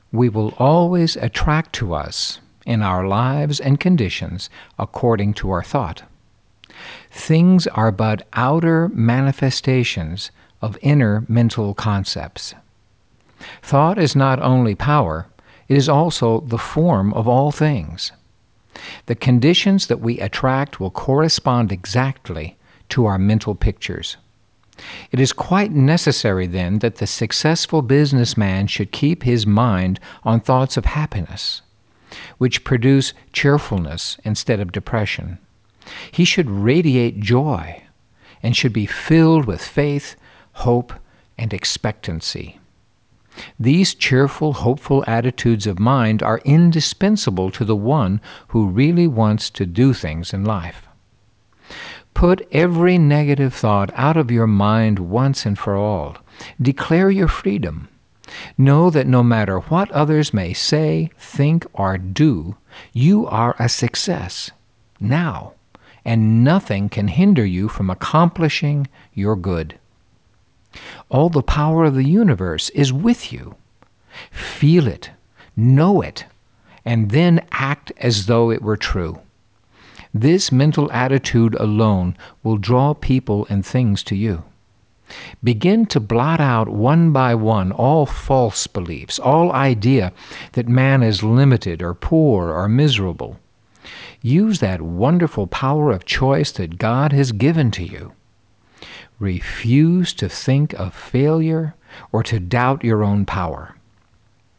We will always attract to us, in our lives and conditions, according to our thought. Things are but outer manifestations of inner mental concepts. Thought is not only power, it is also the form of all things. The conditions that we attract will correspond exactly to our mental pictures. It is quite necessary, then, that the successful businessman should keep his mind on thoughts of happiness, which produce cheerfulness instead of depression. He should radiate joy and should be filled with faith, hope, and expectancy. These cheerful, hopeful attitudes of mind are indispensable to the one who really wants to do things in life. Put every negative thought out of your mind once and for all. Declare your freedom. Know that no matter what others may say, think, or do, you are a success now, and nothing can hinder you from accomplishing your good. All the power of the universe is with you. Feel it, know it, and then act as though it were true. This mental attitude alone will draw people and things to you. Begin to blot out one by one all false beliefs, all idea that man is limited or poor or miserable. Use that wonderful power of choice that God has given to you. Refuse to think of failure or to doubt your own power.